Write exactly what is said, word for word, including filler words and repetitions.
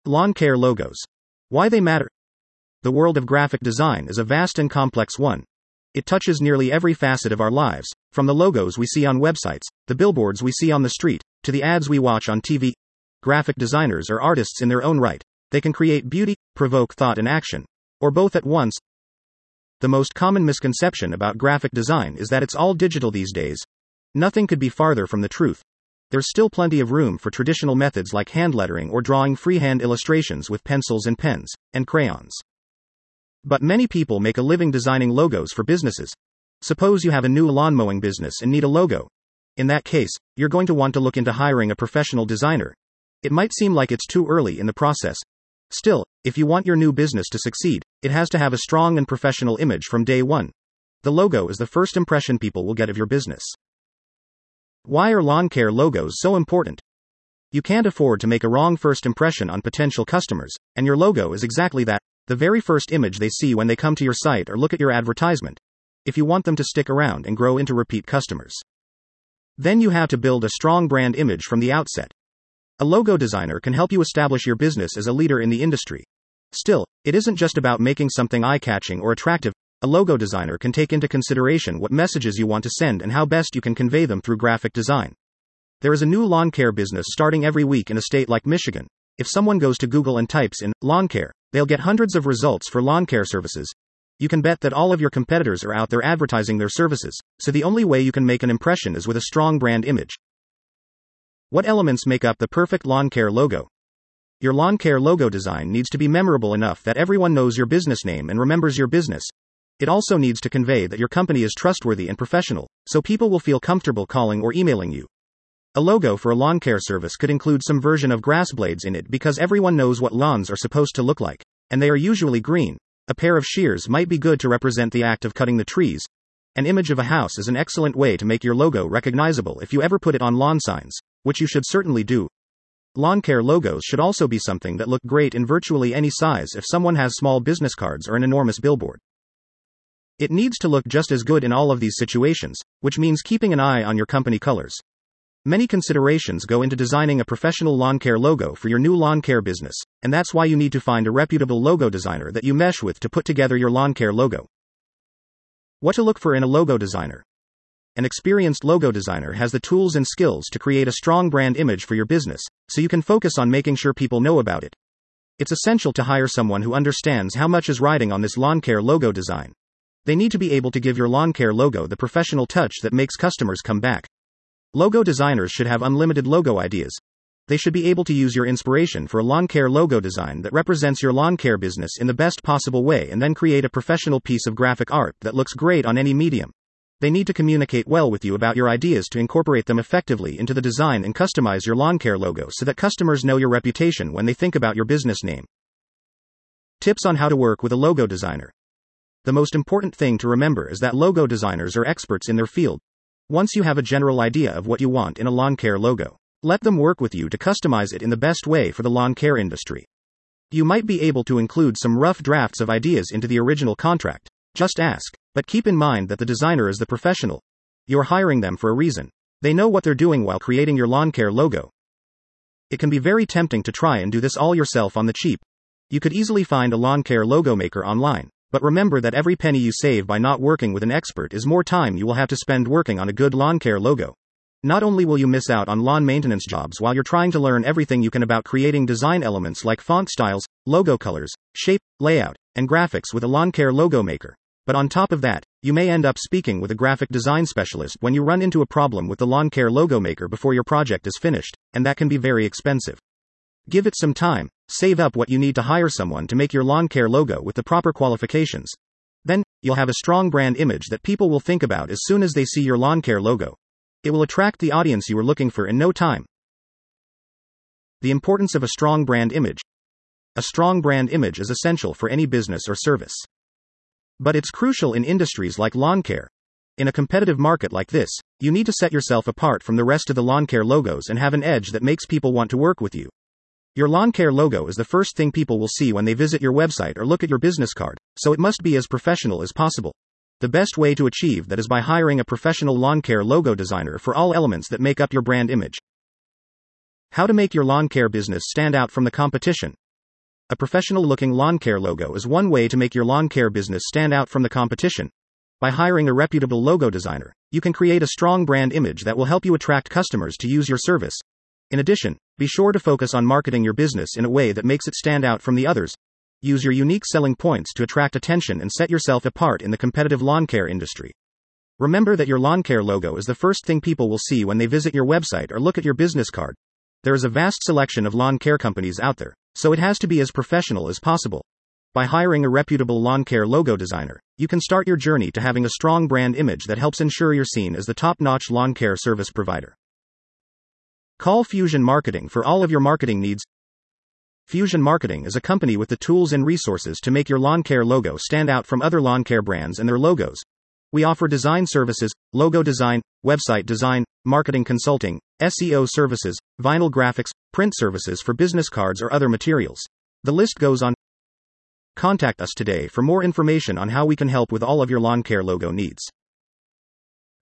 Lawn care logos. Why they matter. The world of graphic design is a vast and complex one. It touches nearly every facet of our lives, from the logos we see on websites, the billboards we see on the street, to the ads we watch on T V. Graphic designers are artists in their own right. They can create beauty, provoke thought and action, or both at once. The most common misconception about graphic design is that it's all digital these days. Nothing could be farther from the truth. There's still plenty of room for traditional methods like hand lettering or drawing freehand illustrations with pencils and pens, and crayons. But many people make a living designing logos for businesses. Suppose you have a new lawn mowing business and need a logo. In that case, you're going to want to look into hiring a professional designer. It might seem like it's too early in the process. Still, if you want your new business to succeed, it has to have a strong and professional image from day one. The logo is the first impression people will get of your business. Why are lawn care logos so important? You can't afford to make a wrong first impression on potential customers, and your logo is exactly that, the very first image they see when they come to your site or look at your advertisement, if you want them to stick around and grow into repeat customers. Then you have to build a strong brand image from the outset. A logo designer can help you establish your business as a leader in the industry. Still, it isn't just about making something eye-catching or attractive. A logo designer can take into consideration what messages you want to send and how best you can convey them through graphic design. There is a new lawn care business starting every week in a state like Michigan. If someone goes to Google and types in lawn care, they'll get hundreds of results for lawn care services. You can bet that all of your competitors are out there advertising their services, so the only way you can make an impression is with a strong brand image. What elements make up the perfect lawn care logo? Your lawn care logo design needs to be memorable enough that everyone knows your business name and remembers your business. It also needs to convey that your company is trustworthy and professional, so people will feel comfortable calling or emailing you. A logo for a lawn care service could include some version of grass blades in it because everyone knows what lawns are supposed to look like, and they are usually green. A pair of shears might be good to represent the act of cutting the trees. An image of a house is an excellent way to make your logo recognizable if you ever put it on lawn signs, which you should certainly do. Lawn care logos should also be something that look great in virtually any size if someone has small business cards or an enormous billboard. It needs to look just as good in all of these situations, which means keeping an eye on your company colors. Many considerations go into designing a professional lawn care logo for your new lawn care business, and that's why you need to find a reputable logo designer that you mesh with to put together your lawn care logo. What to look for in a logo designer? An experienced logo designer has the tools and skills to create a strong brand image for your business, so you can focus on making sure people know about it. It's essential to hire someone who understands how much is riding on this lawn care logo design. They need to be able to give your lawn care logo the professional touch that makes customers come back. Logo designers should have unlimited logo ideas. They should be able to use your inspiration for a lawn care logo design that represents your lawn care business in the best possible way and then create a professional piece of graphic art that looks great on any medium. They need to communicate well with you about your ideas to incorporate them effectively into the design and customize your lawn care logo so that customers know your reputation when they think about your business name. Tips on how to work with a logo designer. The most important thing to remember is that logo designers are experts in their field. Once you have a general idea of what you want in a lawn care logo, let them work with you to customize it in the best way for the lawn care industry. You might be able to include some rough drafts of ideas into the original contract. Just ask, but keep in mind that the designer is the professional. You're hiring them for a reason. They know what they're doing while creating your lawn care logo. It can be very tempting to try and do this all yourself on the cheap. You could easily find a lawn care logo maker online. But remember that every penny you save by not working with an expert is more time you will have to spend working on a good lawn care logo. Not only will you miss out on lawn maintenance jobs while you're trying to learn everything you can about creating design elements like font styles, logo colors, shape, layout, and graphics with a lawn care logo maker, but on top of that, you may end up speaking with a graphic design specialist when you run into a problem with the lawn care logo maker before your project is finished, and that can be very expensive. Give it some time. Save up what you need to hire someone to make your lawn care logo with the proper qualifications. Then, you'll have a strong brand image that people will think about as soon as they see your lawn care logo. It will attract the audience you were looking for in no time. The importance of a strong brand image. A strong brand image is essential for any business or service. But it's crucial in industries like lawn care. In a competitive market like this, you need to set yourself apart from the rest of the lawn care logos and have an edge that makes people want to work with you. Your lawn care logo is the first thing people will see when they visit your website or look at your business card, so it must be as professional as possible. The best way to achieve that is by hiring a professional lawn care logo designer for all elements that make up your brand image. How to make your lawn care business stand out from the competition. A professional-looking lawn care logo is one way to make your lawn care business stand out from the competition. By hiring a reputable logo designer, you can create a strong brand image that will help you attract customers to use your service. In addition, be sure to focus on marketing your business in a way that makes it stand out from the others. Use your unique selling points to attract attention and set yourself apart in the competitive lawn care industry. Remember that your lawn care logo is the first thing people will see when they visit your website or look at your business card. There is a vast selection of lawn care companies out there, so it has to be as professional as possible. By hiring a reputable lawn care logo designer, you can start your journey to having a strong brand image that helps ensure you're seen as the top-notch lawn care service provider. Call Fusion Marketing for all of your marketing needs. Fusion Marketing is a company with the tools and resources to make your lawn care logo stand out from other lawn care brands and their logos. We offer design services, logo design, website design, marketing consulting, S E O services, vinyl graphics, print services for business cards or other materials. The list goes on. Contact us today for more information on how we can help with all of your lawn care logo needs.